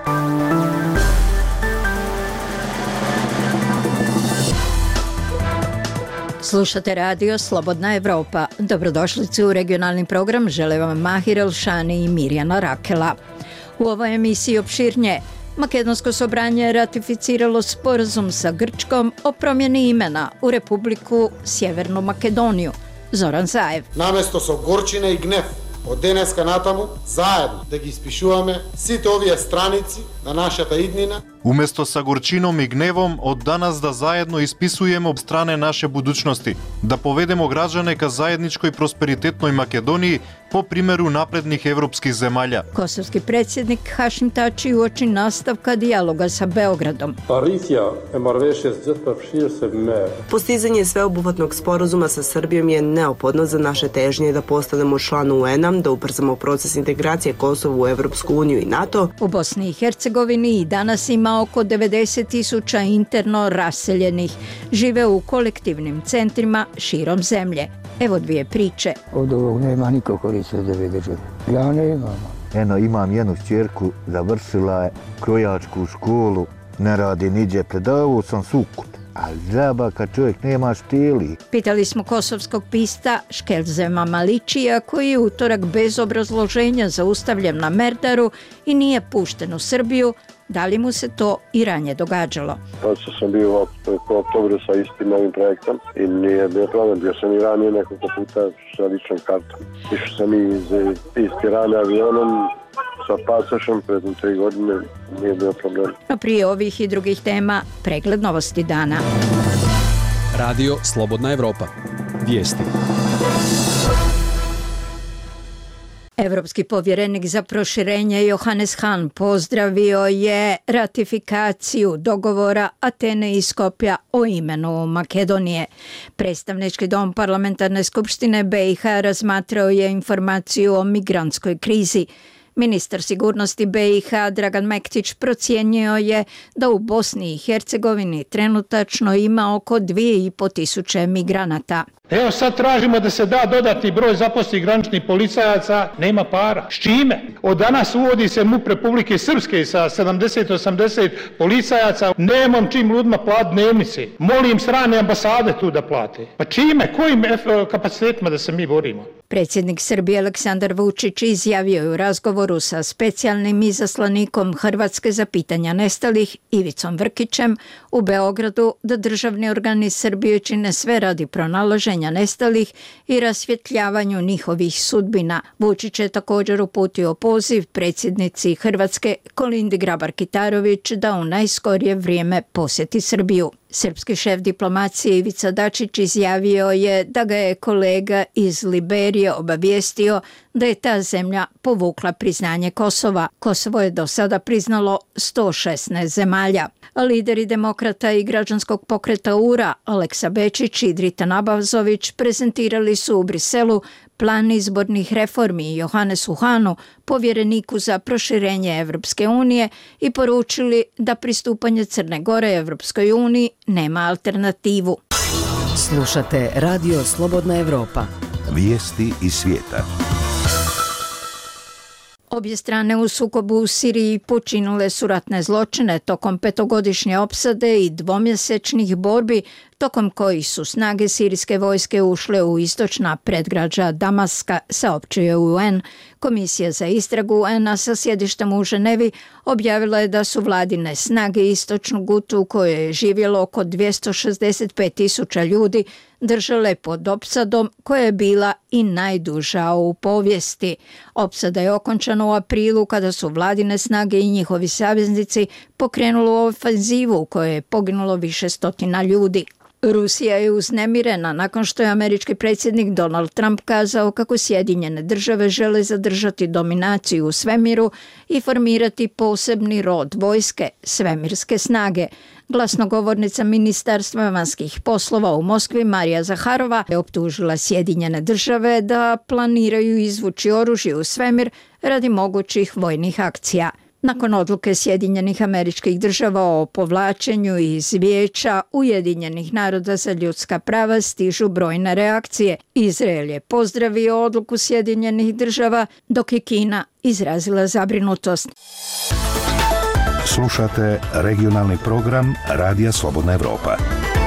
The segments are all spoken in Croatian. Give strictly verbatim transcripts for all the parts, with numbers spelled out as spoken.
Slušate radio Slobodna Evropa. Dobrodošlici u regionalni program, žele vam Mahir Elšani i Mirjana Rakela. U ovoj emisiji opširnije, Makedonsko sobranje je ratificiralo sporazum sa Grčkom o promjeni imena u Republiku Sjevernu Makedoniju. Zoran Zaev. Наместо со горчина и гнев, од денеска натаму, заедно да ги испишуваме сите овие страници на нашата иднина. Уместо sa горчином и гневом, од данас да заедно исписуеме об стране наше будучности, да поведемо граѓане ка заедничкој просперитетној Македонiji po primjeru naprednih evropskih zemalja. Kosovski predsjednik Hašim Tači uoči nastavka dijaloga sa Beogradom. Postizanje sveobuhvatnog sporazuma sa Srbijom je neophodno za naše težnje da postanemo član U N-a, da ubrzamo proces integracije Kosova u Evropsku uniju i NATO. U Bosni i Hercegovini i danas ima oko devedeset tisuća interno raseljenih. Žive u kolektivnim centrima širom zemlje. Evo dvije priče. Od ovog nema niko koriste da bi držali. Ja ne imam. Eno, imam jednu šćerku, završila je krojačku školu, ne radi niđe, predavao sam sukut. A džaba kad čovjek nema štili. Pitali smo kosovskog pista Škelzema Maličija, koji je utorak bez obrazloženja zaustavljen na Merdaru i nije pušten u Srbiju. Da li mu se to i ranije događalo? Prosto sam bio u oktobru sa istim ovim projektom i nije bio problem. Bio sam i ranije nekoliko puta sa ličnom kartom. Išao sam i iz, iz Tirane avionom sa pasošom pred tri godine, nije bio problem. No prije ovih i drugih tema, pregled novosti dana. Radio Slobodna Evropa. Vijesti. Evropski povjerenik za proširenje Johannes Hahn pozdravio je ratifikaciju dogovora Atene i Skopja o imenu Makedonije. Predstavnički dom parlamentarne skupštine B i H razmatrao je informaciju o migrantskoj krizi. Ministar sigurnosti B i H Dragan Mektić procijenio je da u Bosni i Hercegovini trenutačno ima oko dvije i po tisuće migranata. Evo sad tražimo da se da dodatni broj zaposlenih graničnih policajaca, nema para. S čime? Od danas uvodi se MUP Republike Srpske sa sedamdeset osamdeset policajaca. Nemam čim ljudima plati dnevnice. Molim strane ambasade tu da plate. Pa čime? Kojim kapacitetima da se mi borimo? Predsjednik Srbije Aleksandar Vučić izjavio je u razgovoru sa specijalnim izaslanikom Hrvatske za pitanja nestalih Ivicom Vrkićem u Beogradu da državni organi Srbije čine sve radi pronalaženja nestalih i rasvjetljavanju njihovih sudbina. Vučić je također uputio poziv predsjednici Hrvatske Kolindi Grabar-Kitarović da u najskorije vrijeme posjeti Srbiju. Srpski šef diplomacije Ivica Dačić izjavio je da ga je kolega iz Liberije obavijestio da je ta zemlja povukla priznanje Kosova. Kosovo je do sada priznalo sto šesnaest zemalja. Lideri demokrata i građanskog pokreta U R A Aleksa Bečić i Dritan Abazović prezentirali su u Briselu plan izbornih reformi Johannesu Hahnu, povjereniku za proširenje Evropske unije, i poručili da pristupanje Crne Gore Evropskoj uniji nema alternativu. Slušate radio Slobodna Evropa. Vijesti iz svijeta. Obje strane u sukobu u Siriji počinile su ratne zločine tokom petogodišnje opsade i dvomjesečnih borbi, tokom kojih su snage sirijske vojske ušle u istočna predgrađa Damaska, saopćio U N. Komisija za istragu U N-a sa sjedištem u Ženevi objavila je da su vladine snage istočnu Gutu, u kojoj je živjelo oko dvjesto šezdeset pet tisuća ljudi, držale pod opsadom koja je bila i najduža u povijesti. Opsada je okončana u aprilu kada su vladine snage i njihovi saveznici pokrenuli ofenzivu u kojoj je poginulo više stotina ljudi. Rusija je uznemirena nakon što je američki predsjednik Donald Trump kazao kako Sjedinjene države žele zadržati dominaciju u svemiru i formirati posebni rod vojske, svemirske snage. Glasnogovornica Ministarstva vanjskih poslova u Moskvi Marija Zaharova je optužila Sjedinjene države da planiraju izvući oružje u svemir radi mogućih vojnih akcija. Nakon odluke Sjedinjenih Američkih Država o povlačenju iz Vijeća Ujedinjenih naroda za ljudska prava stižu brojne reakcije. Izrael je pozdravio odluku Sjedinjenih Država, dok je Kina izrazila zabrinutost. Slušate regionalni program Radija Slobodna Evropa.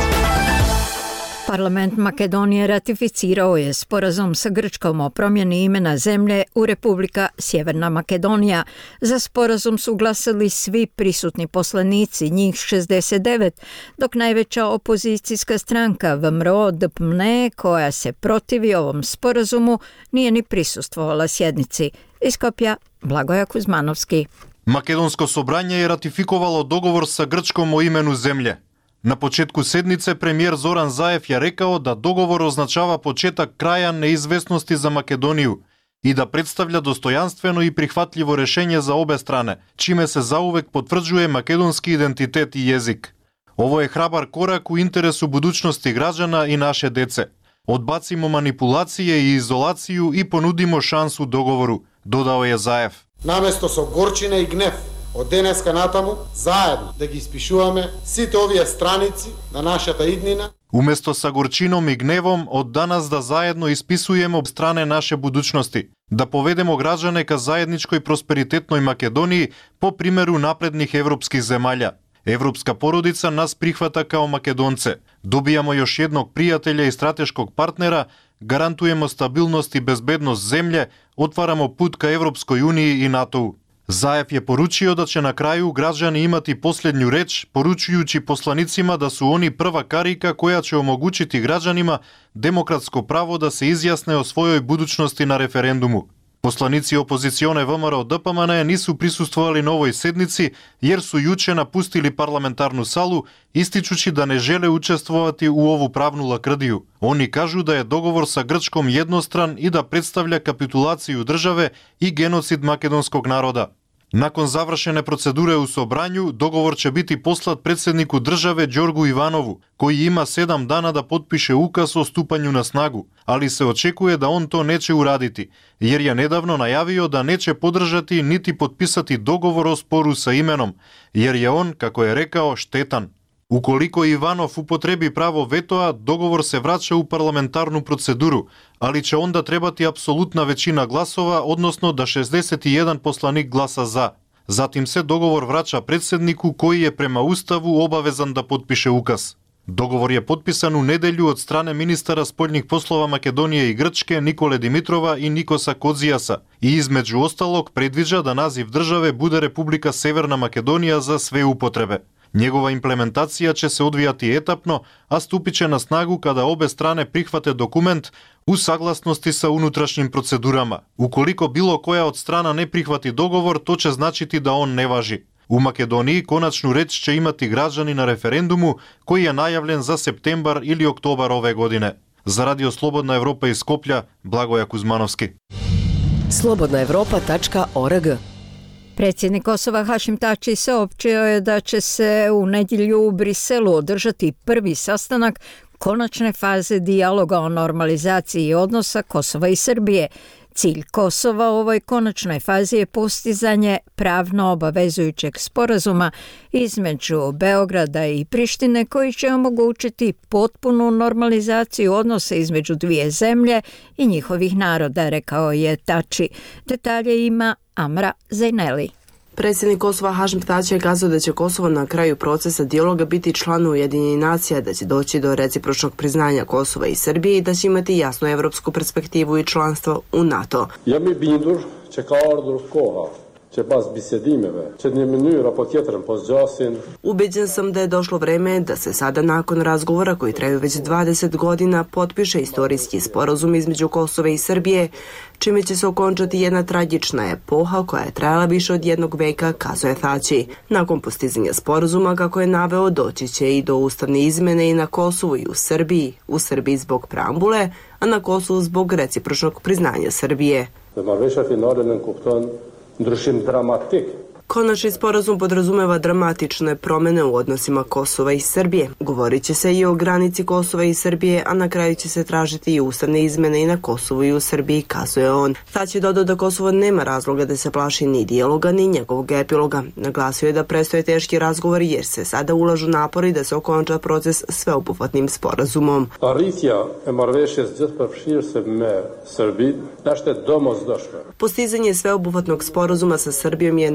Parlament Makedonije ratificirao je sporazum sa Grčkom o promjeni imena zemlje u Republika Sjeverna Makedonija. Za sporazum su glasali svi prisutni poslanici, njih šezdeset devet, dok najveća opozicijska stranka V M R O D P M N E, koja se protivi ovom sporazumu, nije ni prisustvovala sjednici. Iz Skopja, Blagoja Kuzmanovski. Македонско собрање е ратификовало договор sa Грчком о имену земље. На почетку седнице премиер Зоран Заев ја рекао да договор означава почетак краја неизвестности за Македонију и да представља достојанствено и прихватливо решење за обе стране, чиме се заувек потврđuje македонски идентитет и језик. Ово е храбар корак у интересу будуćности граđana и наше деце. Одбацимо манипулација и изолацију и понудимо шансу договору, додао е Заев. Наместо со горчина и гнев од денеска натаму, заедно да ги испишуваме сите овие страници на нашата иднина. Уместо са горчином и гневом, од данас да заедно исписуеме об стране наше будуćности, да поведемо граđane ка заедничкој просперитетној Македонiji по примеру напредних европских земаља. Европска породица нас прихвата као македонце. Добијамо још едног пријателја и стратешког партнера, гарантуемо стабилност и безбедност земље, отварамо пут ка Европској унiji и НАТО. Заев je поручио да ќе на крају граđani имати последњу реч, поручујучи посланицима да су они прва карика која ќе омогучити граđanima демократско право да се изјасне о својој будуćности на референдуму. Посланици опозиционе В М R O D P M N E нису присуствували на овој седници, јер су јуче напустили парламентарну салу, истичучи да не желе учествувати у ову правну лакрдију. Они кажу да е договор са Грчком едностран и да представља капитулацију државе и геноцид македонског народа. Након завршене процедуре у собрању, договор ќе бити послат председнику државе Ѓоргу Иванову, кој има седам дана да потпише указ о ступању на снагу, али се очекува да он то нече урадити, јер ја недавно најавио да нече подржати нити подписати договор о спору са именом, јер ја он, како е рекао, штетан. Уколико Иванов употреби право ветоа, договор се врача у парламентарну процедуру, али ќе онда требати апсолутна веćина гласова, односно да шездесет и еден посланик гласа за. Затим се договор врача председнику кој е према уставу обавезан да потпише указ. Договор е подписан у неделју од стране министара спољних послова Македонија и Грчке Николе Димитрова и Никоса Кодзијаса и измеѓу осталог предвиđa да назив државе буде Република Северна Македонија за све употребе. Njegova implementacija će se odvijati etapno, a stupit će na snagu kada obe strane prihvate dokument u saglasnosti sa unutrašnjim procedurama. Ukoliko bilo koja od strana ne prihvati dogovor, to će značiti da on ne važi. U Makedoniji konačnu reč će imati građani na referendumu koji je najavljen za septembar ili oktobar ove godine. Za Radio Slobodna Evropa iz Skoplja, Blagoja Kuzmanovski. slobodna evropa tačka org. Predsjednik Kosova Hašim Tači saopćio je da će se u nedjelju u Briselu održati prvi sastanak konačne faze dijaloga o normalizaciji odnosa Kosova i Srbije. Cilj Kosova u ovoj konačnoj fazi je postizanje pravno obavezujućeg sporazuma između Beograda i Prištine koji će omogućiti potpunu normalizaciju odnosa između dvije zemlje i njihovih naroda, rekao je Tači. Detalje ima Amra Zajneli. Predsjednik Kosova Hašim Tači je kazao da će Kosovo na kraju procesa dijaloga biti član Ujedinjenih nacija, da će doći do recipročnog priznanja Kosova i Srbije i da će imati jasnu evropsku perspektivu i članstvo u NATO. Jam i bindur që ka ardhur koha që pas bisedimeve, që një mënyrë apo tjetrën po zgjasin. Ubeđen sam da je došlo vreme da se sada nakon razgovora koji traju već dvadeset godina potpiše istorijski sporazum između Kosova i Srbije, čime će se okončati jedna tragična epoha koja je trajala više od jednog veka, kazuje Tači. Nakon postizanja sporazuma, kako je naveo, doći će i do ustavne izmene i na Kosovu i u Srbiji, u Srbiji zbog preambule, a na Kosovu zbog recipročnog priznanja Srbije. Dhe marrëveshja finale në kupton ndryshim dramatik. Konačni sporazum podrazumeva dramatične promene u odnosima Kosova i Srbije. Govorit će se i o granici Kosova i Srbije, a na kraju će se tražiti i ustavne izmene i na Kosovu i u Srbiji, kazuje on. Tači je dodao da Kosovo nema razloga da se plaši ni dijaloga, ni njegovog epiloga. Naglasio je da prestoje teški razgovori jer se sada ulažu napori da se okonča proces sveobuhvatnim sporazumom. Arritja e marrëveshjes gjithëpërfshirëse me Serbinë është e domosdoshme. Postizanje sveobuhvatnog sporazuma sa Srbijom je neophodno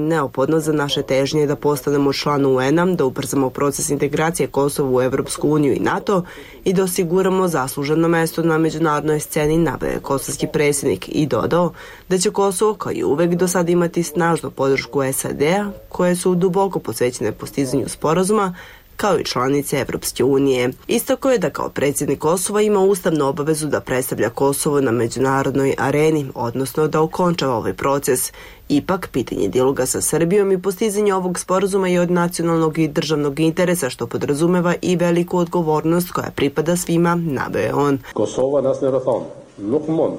neophodno za naše težnje da postanemo član U N-a, da ubrzamo proces integracije Kosova u Evropsku uniju i NATO i da osiguramo zasluženo mesto na međunarodnoj sceni, naveo je kosovski predsjednik i dodao da će Kosovo kao i uvek do sada imati snažnu podršku S A D-a koje su duboko posvećene postizanju sporazuma kao i članice Evropske unije. Istako je da kao predsjednik Kosova ima ustavnu obavezu da predstavlja Kosovo na međunarodnoj areni, odnosno da okončava ovaj proces. Ipak, pitanje dijaloga sa Srbijom i postizanje ovog sporazuma je od nacionalnog i državnog interesa, što podrazumeva i veliku odgovornost koja pripada svima, naveo je on. Kosova nas ne rathon, nuk mund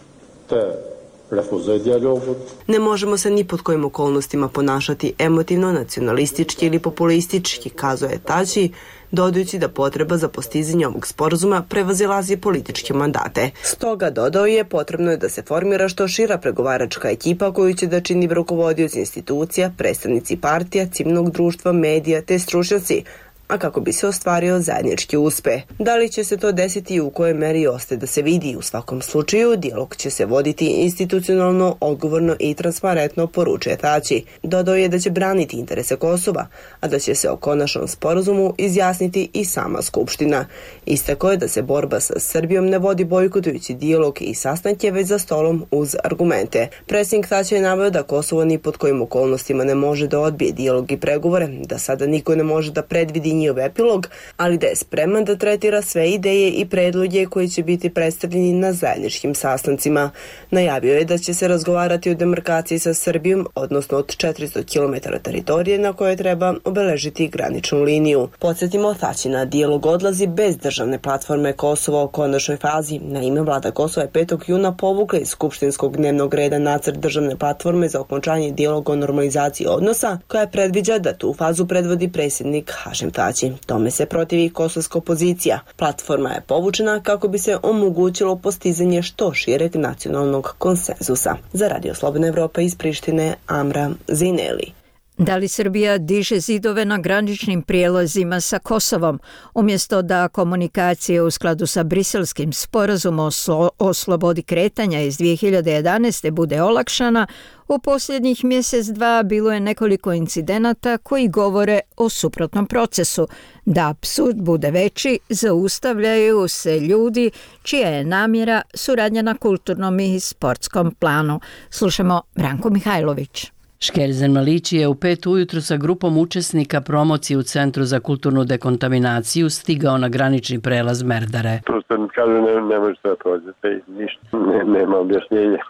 te refuzoj dijalogu. Ne možemo se ni pod kojim okolnostima ponašati emotivno, nacionalistički ili populistički, kazao je Tači, dodajući da potreba za postizanje ovog sporazuma prevazilazi političke mandate. Stoga, dodao je, potrebno je da se formira što šira pregovaračka ekipa koju će da čini rukovodioci institucija, predstavnici partija, civilnog društva, medija te stručnjaci, a kako bi se ostvario zajednički uspeh. Da li će se to desiti i u kojoj meri ostaje da se vidi, u svakom slučaju dijalog će se voditi institucionalno, odgovorno i transparentno, poručuje Tači. Dodao je da će braniti interese Kosova, a da će se o konačnom sporazumu izjasniti i sama Skupština. Istakao je da se borba sa Srbijom ne vodi bojkotujući dijalog i sastanke, već za stolom uz argumente. Predsjednik Tači je naveo da Kosovo ni pod kojim okolnostima ne može da odbije dijalog i pregovore, da sada niko ne može da predvidi njihov epilog, ali da je spreman da tretira sve ideje i predloge koji će biti predstavljeni na zajedničkim sastancima. Najavio je da će se razgovarati o demarkaciji sa Srbijom, odnosno od četiristo kilometara teritorije na koje treba obeležiti graničnu liniju. Podsjetimo, Tačina dijalog odlazi bez državne platforme Kosovo o konačnoj fazi. Naime, vlada Kosova je petog juna povukla iz skupštinskog dnevnog reda nacrt državne platforme za okončanje dijaloga o normalizaciji odnosa, koja predviđa da tu fazu predvodi predsjednik Hašem Tači. Tome se protivi kosovska opozicija. Platforma je povučena kako bi se omogućilo postizanje što šireg nacionalnog konsenzusa. Za Radio Slobodna Evropa iz Prištine, Amra Zineli. Da li Srbija diže zidove na graničnim prijelazima sa Kosovom, umjesto da komunikacije u skladu sa briselskim sporazumom o slobodi kretanja iz dvije hiljade jedanaeste. bude olakšana, u posljednjih mjesec dva bilo je nekoliko incidenata koji govore o suprotnom procesu. Da apsurd bude veći, zaustavljaju se ljudi čija je namjera suradnja na kulturnom i sportskom planu. Slušamo Branko Mihajlović. Škerzen Malići je u pet ujutru sa grupom učesnika promocije u Centru za kulturnu dekontaminaciju stigao na granični prelaz Merdare. Prosto mi kažu ne, ne možete da prođete, ništa, ne, nema objašnjenja.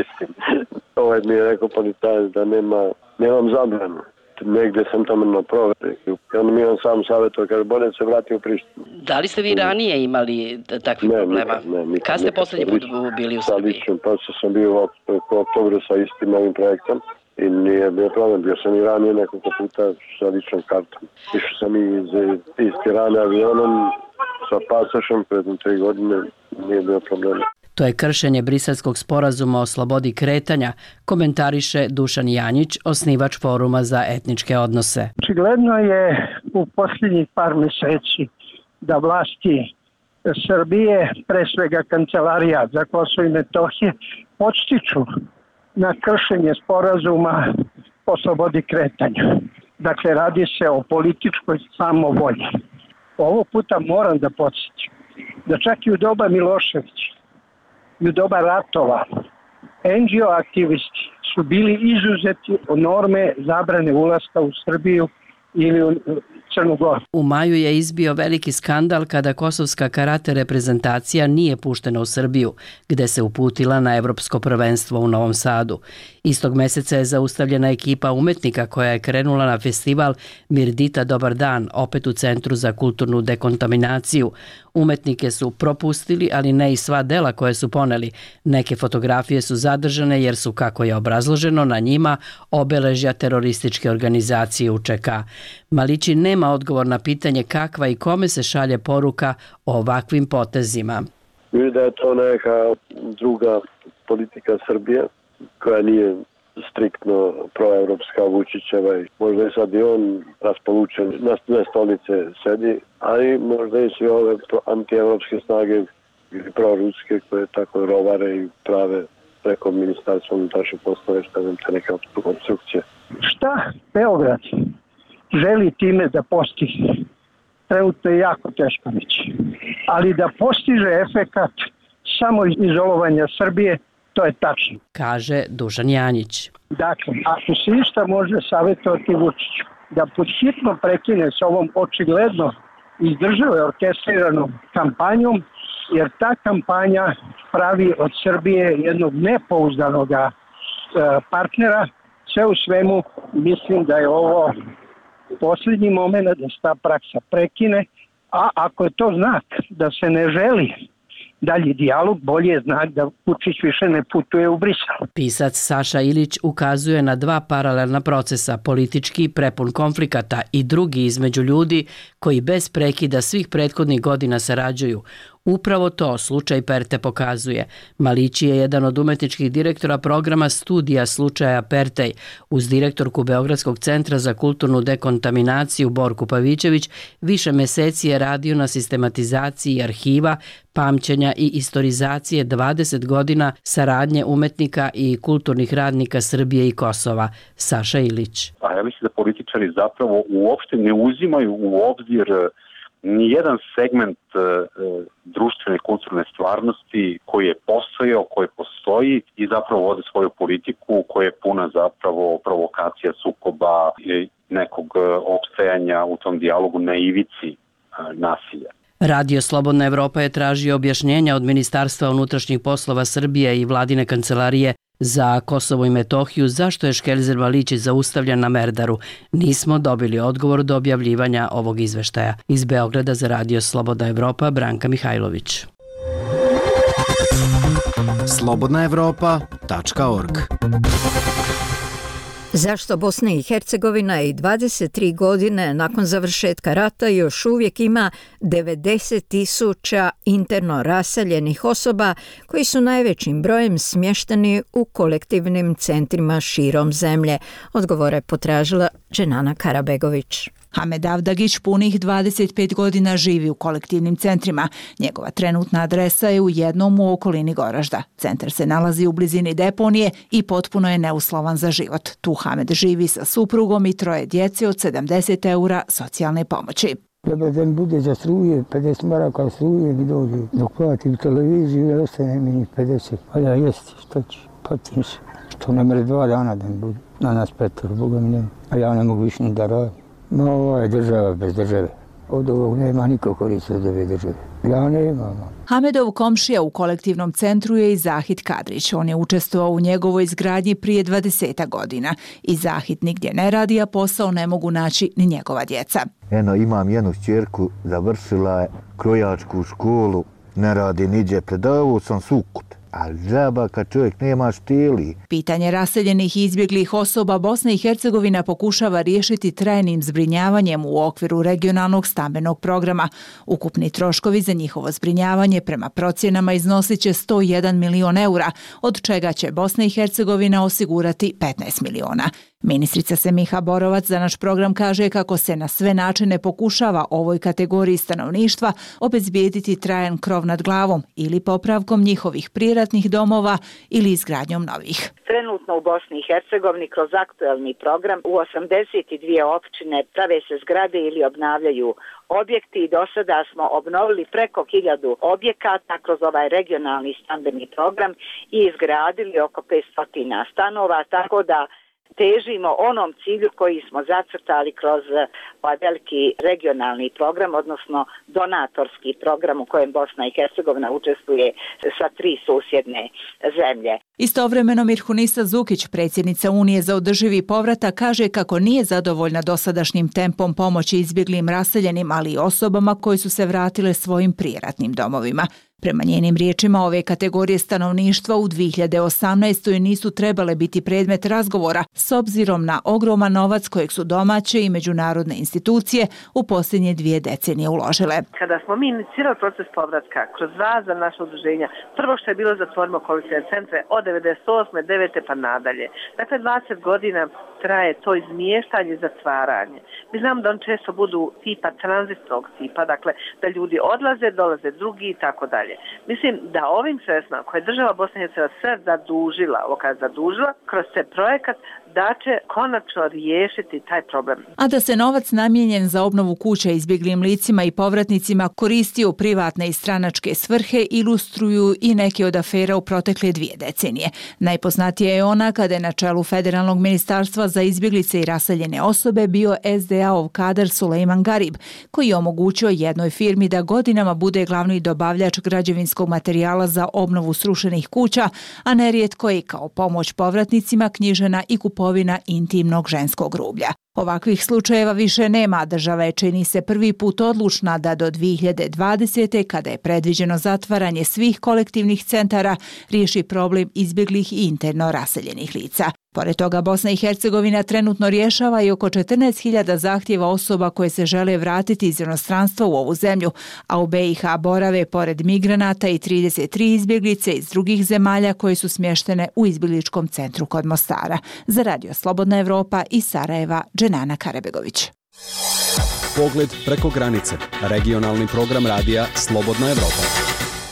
Ovaj mi je rekao policajac da nema, nemam zabranu. Negde sam tamo na proveri. I on mi je on sam savjetuje, kaže, bolje se vrati u Prištinu. Da li ste vi ranije imali takvih ne, problema? Ne, ne, nikad. Kad ste posljednji put bili u Srbiji? Lično, pa sam bio u oktobru sa istim ovim projektom. I nije bio problem, bio sam i ranije nekoliko puta sa ličnom kartom. Išao sam iz, iz Tirane avionom sa pasošom pred tri godine, nije bio problem. To je kršenje briselskog sporazuma o slobodi kretanja, komentariše Dušan Janjić, osnivač Foruma za etničke odnose. Očigledno je u posljednjih par mjeseci da vlasti Srbije, pre svega Kancelarija za Kosovo i Metohije, podstiču na kršenje sporazuma o slobodi kretanja. Dakle, radi se o političkoj samovolji. Ovo puta moram da podsjetim da čak i u doba Miloševića i u doba ratova N G O aktivisti su bili izuzeti od norme zabrane ulaska u Srbiju ili u Crnu Goru. U maju je izbio veliki skandal kada kosovska karate reprezentacija nije puštena u Srbiju, gde se uputila na evropsko prvenstvo u Novom Sadu. Istog meseca je zaustavljena ekipa umetnika koja je krenula na festival Mirdita Dobar dan, opet u Centru za kulturnu dekontaminaciju. Umetnike su propustili, ali ne i sva dela koje su poneli. Neke fotografije su zadržane jer su, kako je obrazloženo, na njima obeležja terorističke organizacije U Č K. Malići nema odgovor na pitanje kakva i kome se šalje poruka o ovakvim potezima. Vidim da je to neka druga politika Srbije koja nije striktno proevropska, Vučićeva i možda je sad i on raspolučen na dve stolice sedi, ali možda i svi ove antievropske snage ili proruske koje tako rovare i prave preko ministarstva unutrašnjih poslova, što znam te neke obstrukcije. Šta Šta Beograd želi time da postigne? Trenutno je jako teško reći. Ali da postiže efekat samo izolovanja Srbije, to je tačno. Kaže Dušan Janjić. Dakle, ako se išta može savjetovati Vučiću, da podhitno prekine s ovom očigledno iz države orkestriranom kampanjom, jer ta kampanja pravi od Srbije jednog nepouzdanog partnera. Sve u svemu mislim da je ovo posljednji moment da se ta praksa prekine, a ako je to znak da se ne želi dalji dijalog, bolje je znak da Vučić više ne putuje u Brisel. Pisac Saša Ilić ukazuje na dva paralelna procesa, politički prepun konflikata i drugi između ljudi koji bez prekida svih prethodnih godina sarađuju. Upravo to slučaj Perte pokazuje. Malići je jedan od umetničkih direktora programa studija slučaja Pertej. Uz direktorku Beogradskog centra za kulturnu dekontaminaciju Borku Pavićević više meseci je radio na sistematizaciji arhiva, pamćenja i istorizacije dvadeset godina saradnje umetnika i kulturnih radnika Srbije i Kosova. Saša Ilić. A ja mislim da političari zapravo uopšte ne uzimaju u obzir ni jedan segment e, društvene kulturne stvarnosti koji je postojao, koji postoji i zapravo vode svoju politiku koja je puna zapravo provokacija, sukoba i nekog opstajanja u tom dijalogu na ivici e, nasilja. Radio Slobodna Evropa je tražio objašnjenja od Ministarstva unutrašnjih poslova Srbije i vladine kancelarije za Kosovo i Metohiju zašto je Škelzer Malići zaustavljen na Merdaru. Nismo dobili odgovor do objavljivanja ovog izveštaja. Iz Beograda za Radio Slobodna Evropa, Branka Mihajlović. slobodna evropa tačka org. Zašto Bosna i Hercegovina i dvadeset tri godine nakon završetka rata još uvijek ima devedeset tisuća interno raseljenih osoba koji su najvećim brojem smješteni u kolektivnim centrima širom zemlje? Odgovore potražila Dženana Karabegović. Hamed Avdagić punih dvadeset pet godina živi u kolektivnim centrima. Njegova trenutna adresa je u jednom u okolini Goražda. Centar se nalazi u blizini deponije i potpuno je neuslovan za život. Tu Hamed živi sa suprugom i troje djece od sedamdeset eura socijalne pomoći. Treba da mi bude za struje, pedeset maraka struje mi dođe. Dok platim televiziju, jer ostane mi njih pedeset. Pa ja jesti, što ću, patim se. Što ne mre dva dana da mi bude. Na nas petor, Boga mi nema. A ja ne mogu više ni da radim. Ma ovo je država bez države. Od ovog nema niko koristi od ove države. Ja nemam. Hamedov komšija u kolektivnom centru je i Zahid Kadrić. On je učestvovao u njegovoj izgradnji prije dvadeset godina. I Zahid nigdje ne radi, a posao ne mogu naći ni njegova djeca. Eno, imam jednu ćerku, završila je krojačku školu, ne radi niđe, predavao sam Sukut. A džaba kad čovjek nema štili. Pitanje raseljenih i izbjeglih osoba Bosna i Hercegovina pokušava riješiti trajnim zbrinjavanjem u okviru regionalnog stambenog programa. Ukupni troškovi za njihovo zbrinjavanje prema procjenama iznosit će sto jedan milion eura, od čega će Bosna i Hercegovina osigurati petnaest miliona. Ministrica Semiha Borovac za naš program kaže kako se na sve načine pokušava ovoj kategoriji stanovništva obezbijediti trajan krov nad glavom ili popravkom njihovih privatnih domova ili izgradnjom novih. Trenutno u Bosni i Hercegovini kroz aktuelni program u osamdeset dvije općine prave se zgrade ili obnavljaju objekti i do sada smo obnovili preko hiljadu objekata kroz ovaj regionalni stambeni program i izgradili oko petsto stanova, tako da težimo onom cilju koji smo zacrtali kroz ovaj veliki regionalni program, odnosno donatorski program u kojem Bosna i Hercegovina učestvuje sa tri susjedne zemlje. Istovremeno Mirhunisa Zukić, predsjednica Unije za održivi povratak, kaže kako nije zadovoljna dosadašnjim tempom pomoći izbjeglim raseljenim, ali i osobama koji su se vratile svojim prijeratnim domovima. Prema njenim riječima, ove kategorije stanovništva u dvije hiljade osamnaestoj nisu trebale biti predmet razgovora s obzirom na ogroman novac kojeg su domaće i međunarodne institucije u posljednje dvije decenije uložile. Kada smo mi inicirali proces povratka kroz razna naša udruženja, prvo što je bilo zatvorimo kolektivne centre od devedeset osme, devete pa nadalje. Dakle, dvadeset godina traje to izmještanje i zatvaranje. Mi znamo da on često budu tipa tranzitnog tipa, dakle da ljudi odlaze, dolaze drugi i tako dalje. nadalje. Mislim da ovim sredstvima koje je država Bosne i Hercegovine sve zadužila, ovo kad zadužila, kroz te projekat da će konačno riješiti taj problem. A da se novac namijenjen za obnovu kuća izbjeglim licima i povratnicima koristio u privatne i stranačke svrhe ilustruju i neke od afera u protekle dvije decenije. Najpoznatija je ona kada je na čelu Federalnog ministarstva za izbjeglice i raseljene osobe bio es de a-ov kadar Sulejman Garib, koji je omogućio jednoj firmi da godinama bude glavni dobavljač građevinskog materijala za obnovu srušenih kuća, a nerijetko je kao pomoć povratnicima knjižena i kupovina intimnog ženskog rublja. Ovakvih slučajeva više nema, država je čini se prvi put odlučna da do dvije hiljade dvadesete. kada je predviđeno zatvaranje svih kolektivnih centara, riješi problem izbjeglih i interno raseljenih lica. Pored toga, Bosna i Hercegovina trenutno rješava i oko četrnaest hiljada zahtjeva osoba koje se žele vratiti iz inostranstva u ovu zemlju, a u be i ha borave pored migranata i trideset tri izbjeglice iz drugih zemalja koje su smještene u izbjegličkom centru kod Mostara. Za Radio Slobodna Evropa iz Sarajeva, Dženana Karabegović. Pogled preko granice. Regionalni program radija Slobodna Evropa.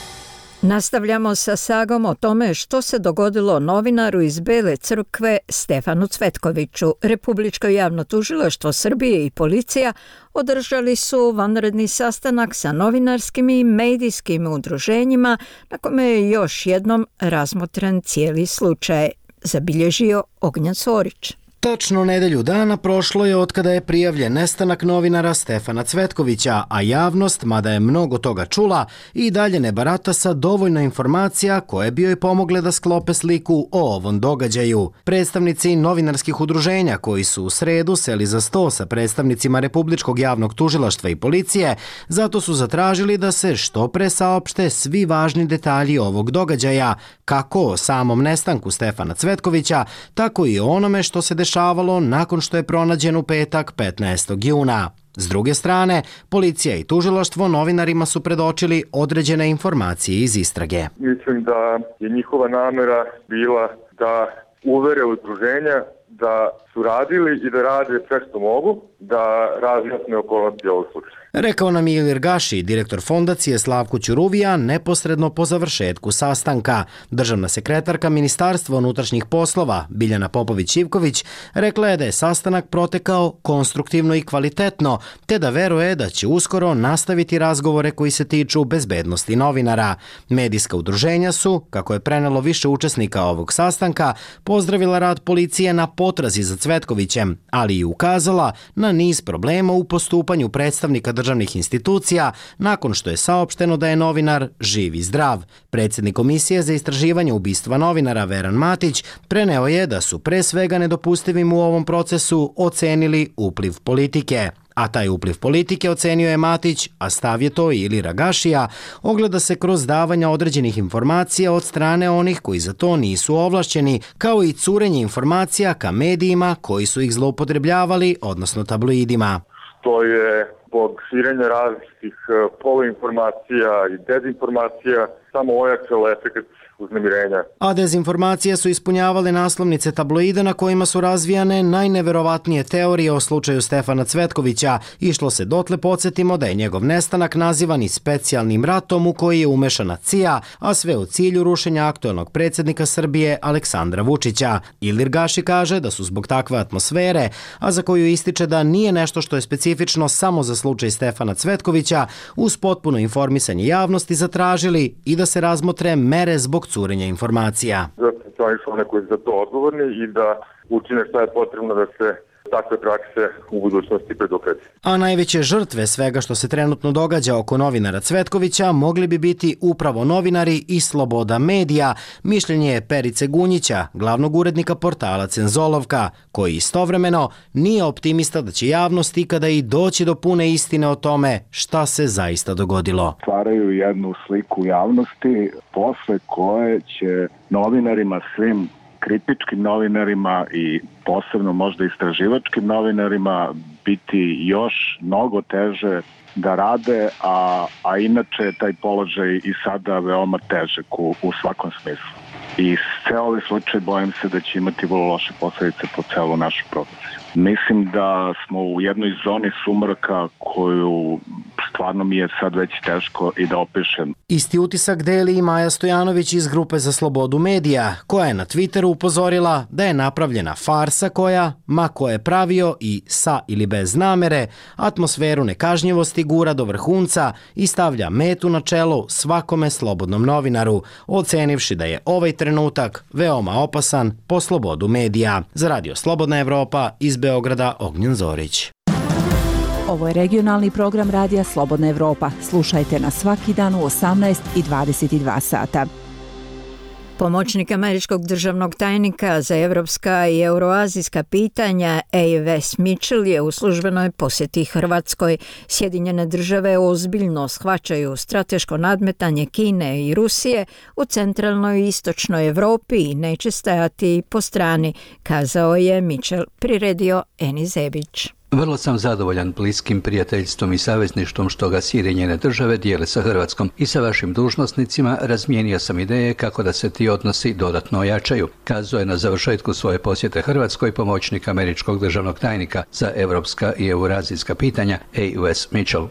Nastavljamo sa sagom o tome što se dogodilo novinaru iz Bele crkve Stefanu Cvetkoviću. Republičko javno tužilaštvo Srbije i policija održali su vanredni sastanak sa novinarskim i medijskim udruženjima na kome je još jednom razmotren cijeli slučaj, zabilježio Ognjan Sorić. Tačno nedelju dana prošlo je otkada je prijavljen nestanak novinara Stefana Cvetkovića, a javnost, mada je mnogo toga čula, i dalje ne barata sa dovoljno informacija koje bi joj pomogle da sklope sliku o ovom događaju. Predstavnici novinarskih udruženja koji su u sredu seli za sto sa predstavnicima Republičkog javnog tužilaštva i policije, zato su zatražili da se što pre saopšte svi važni detalji ovog događaja, kako o samom nestanku Stefana Cvetkovića, tako i o onome što se dešavalo nakon što je pronađen u petak petnaestog juna. S druge strane, policija i tužilaštvo novinarima su predočili određene informacije iz istrage. Mislim da je njihova namera bila da uvere udruženja da su radili i da rade sve što mogu, da razjasne okolnosti ovog slučaja. Rekao nam je Ilir Gaši, direktor fondacije Slavko Ćuruvija, neposredno po završetku sastanka. Državna sekretarka Ministarstva unutrašnjih poslova, Biljana Popović-Ivković, rekla je da je sastanak protekao konstruktivno i kvalitetno, te da veruje da će uskoro nastaviti razgovore koji se tiču bezbednosti novinara. Medijska udruženja su, kako je prenelo više učesnika ovog sastanka, pozdravila rad policije na potrazi za Cvetkovićem, ali i ukazala na niz problema u postupanju predstavnika državnih institucija nakon što je saopšteno da je novinar živ i zdrav. Predsjednik Komisije za istraživanje ubistva novinara Veran Matić preneo je da su pre svega nedopustivim u ovom procesu ocenili upliv politike. A taj upliv politike, ocenio je Matić, a stav je to i Ilira Gašija, ogleda se kroz davanja određenih informacija od strane onih koji za to nisu ovlašćeni, kao i curenje informacija ka medijima koji su ih zloupotrebljavali, odnosno tabloidima. To je zbog širenja različitih poluinformacija i dezinformacija samo ojačalo efekt uznemirenja. A dezinformacije su ispunjavale naslovnice tabloida na kojima su razvijane najneverovatnije teorije o slučaju Stefana Cvetkovića. Išlo se dotle, podsjetimo, da je njegov nestanak nazivan i specijalnim ratom u koji je umešana C I A, a sve u cilju rušenja aktuelnog predsjednika Srbije Aleksandra Vučića. Ilir Gaši kaže da su zbog takve atmosfere, a za koju ističe da nije nešto što je specifično samo za slučaj Stefana Cvetkovića, uz potpuno informisanje javnosti zatražili i da se razmotre mere zbog curenja informacija. Zato su one koji su za to odgovorni i da učine šta je potrebno da se takve prakse u budućnosti predupredi. A najveće žrtve svega što se trenutno događa oko novinara Cvetkovića mogli bi biti upravo novinari i sloboda medija, mišljenje je Perice Gunjića, glavnog urednika portala Cenzolovka, koji istovremeno nije optimista da će javnost ikada i doći do pune istine o tome šta se zaista dogodilo. Stvaraju jednu sliku javnosti posle koje će novinarima, svim kritičkim novinarima i posebno možda istraživačkim novinarima biti još mnogo teže da rade, a, a inače je taj položaj i sada veoma težak u, u svakom smislu. I sve ove slučaje bojim se da će imati vrlo loše posljedice po celu našu profesiju. Mislim da smo u jednoj zoni sumraka koju stvarno mi je sad već teško i da opišem. Isti utisak deli i Maja Stojanović iz Grupe za slobodu medija, koja je na Twitteru upozorila da je napravljena farsa koja, ma ko je pravio i sa ili bez namere, atmosferu nekažnjivosti gura do vrhunca i stavlja metu na čelo svakome slobodnom novinaru, ocenivši da je ovaj trenutak veoma opasan po slobodu medija. Za Radio Slobodna Evropa iz Beograda Ognjen Zorić. Ovo je regionalni program Radija Slobodna Evropa. Slušajte nas svaki dan u osamnaest i dvadeset dva sata. Pomoćnik američkog državnog tajnika za evropska i euroazijska pitanja A. Wes Mitchell je u službenoj posjeti Hrvatskoj. Sjedinjene države ozbiljno shvaćaju strateško nadmetanje Kine i Rusije u centralnoj i istočnoj Evropi i neće stajati po strani, kazao je Mitchell, priredio Eni Zebić. Vrlo sam zadovoljan bliskim prijateljstvom i savezništvom što ga Sjedinjene države dijele sa Hrvatskom i sa vašim dužnosnicima razmijenio sam ideje kako da se ti odnosi dodatno ojačaju, kazao je na završetku svoje posjete Hrvatskoj pomoćnik američkog državnog tajnika za evropska i eurazijska pitanja A. Wes Mitchell.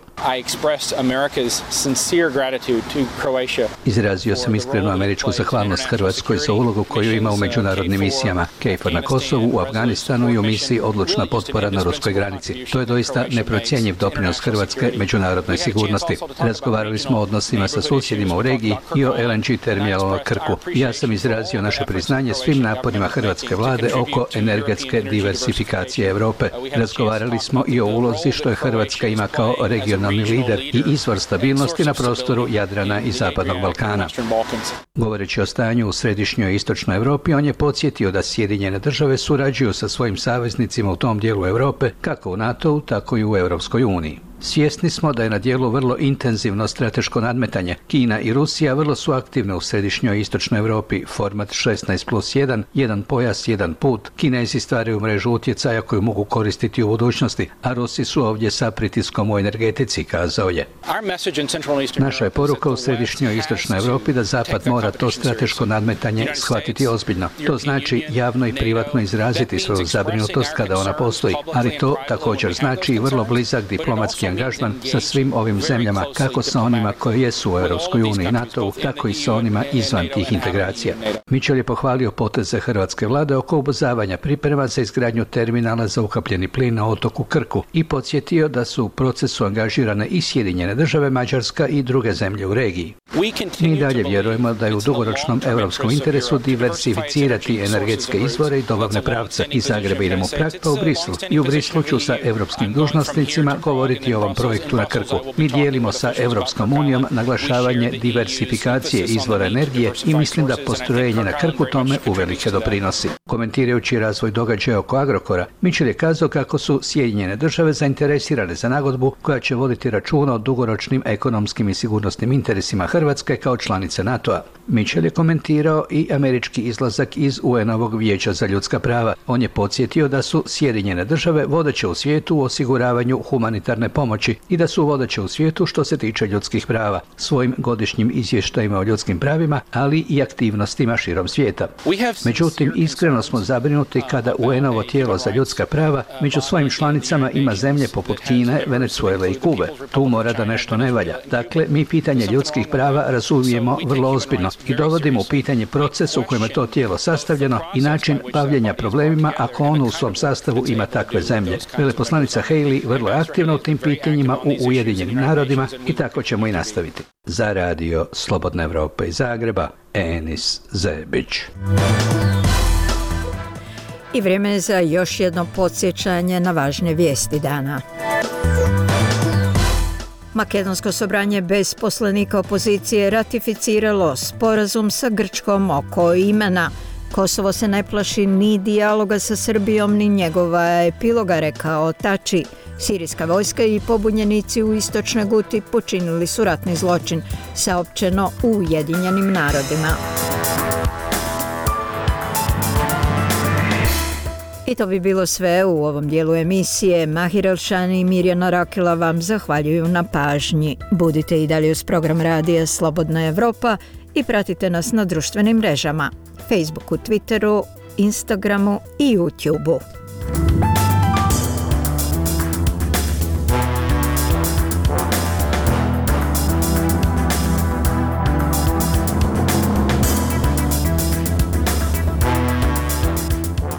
Izrazio sam iskrenu američku zahvalnost Hrvatskoj za ulogu koju ima u međunarodnim misijama KFOR na Kosovu, u Afganistanu i u misiji Odlučna potpora na ruskoj granici. To je doista neprocjenjiv doprinos Hrvatske međunarodnoj sigurnosti. Razgovarali smo o odnosima sa susjedima u regiji i o L N G terminalu na Krku. Ja sam izrazio naše priznanje svim naporima hrvatske vlade oko energetske diversifikacije Europe. Razgovarali smo i o ulozi što je Hrvatska ima kao regionalni lider i izvor stabilnosti na prostoru Jadrana i Zapadnog Balkana. Govoreći o stanju u središnjoj i istočnoj Europi, on je podsjetio da Sjedinjene države surađuju sa svojim saveznicima u tom dijelu Europe, kako u NATO-u, tako i u Europskoj uniji. Svjesni smo da je na dijelu vrlo intenzivno strateško nadmetanje. Kina i Rusija vrlo su aktivne u središnjoj i istočnoj Europi, format šesnaest plus jedan, jedan pojas, jedan put. Kinezi stvaraju mrežu utjecaja koju mogu koristiti u budućnosti, a Rusi su ovdje sa pritiskom u energetici, kazao je. Naša je poruka u središnjoj i istočnoj Europi da Zapad mora to strateško nadmetanje shvatiti ozbiljno. To znači javno i privatno izraziti svoju zabrinutost kada ona postoji, ali to također znači i vrlo blizak diplomatski angažman sa svim ovim zemljama, kako sa onima koje jesu u Europskoj uniji i NATO-u, tako i sa onima izvan tih integracija. Mitchell je pohvalio poteze hrvatske vlade oko ubrzavanja priprema za izgradnju terminala za ukapljeni plin na otoku Krku i podsjetio da su u procesu angažirane i Sjedinjene države, Mađarska i druge zemlje u regiji. Mi dalje vjerujemo da je u dugoročnom europskom interesu diversificirati energetske izvore i dobavne pravce. Iz Zagreba idemo u Prag pa u Brislu i u Brislu ću sa europskim dužnosnicima govoriti o ovom projektu na Krku. Mi dijelimo sa Europskom unijom naglašavanje diversifikacije izvora energije i mislim da postrojenje na Krku tome uvelike doprinosi. Komentirajući razvoj događaja oko Agrokora, Mitchell je kazao kako su Sjedinjene države zainteresirane za nagodbu koja će voditi računa o dugoročnim ekonomskim i sigurnosnim interesima Hrvatske kao članice NATO-a. Mitchell je komentirao i američki izlazak iz U N-ovog vijeća za ljudska prava. On je podsjetio da su Sjedinjene države vodeće u svijetu u osiguravanju humanitarne pomoći i da su vodeće u svijetu što se tiče ljudskih prava, svojim godišnjim izvještajima o ljudskim pravima, ali i aktivnostima širom svijeta. Međutim, iskreno smo zabrinuti kada U N-ovo tijelo za ljudska prava među svojim članicama ima zemlje poput Kine, Venezuele i Kube. Tu mora da nešto ne valja. Dakle, mi pitanje ljudskih prava razumijemo vrlo ozbiljno i dovodimo u pitanje proces u kojem je to tijelo sastavljeno i način bavljenja problemima ako ono u svom sastavu ima takve zemlje. Veleposlanica Haley vrlo je aktivna u tim pitanjima u Ujedinjenim narodima i tako ćemo i nastaviti. Za Radio Slobodna Evropa iz Zagreba, Enis Zebić. I vrijeme je za još jedno podsjećanje na važne vijesti dana. Makedonsko sobranje bez poslanika opozicije ratificiralo sporazum sa Grčkom oko imena. Kosovo se ne plaši ni dijaloga sa Srbijom, ni njegova epiloga, rekao Tači. Sirijska vojska i pobunjenici u istočnoj Guti počinili su ratni zločin, saopćeno u Ujedinjenim narodima. I to bi bilo sve u ovom dijelu emisije. Mahir Elšani i Mirjana Rakila vam zahvaljuju na pažnji. Budite i dalje uz program radija Slobodna Evropa i pratite nas na društvenim mrežama, Facebooku, Twitteru, Instagramu i YouTubeu.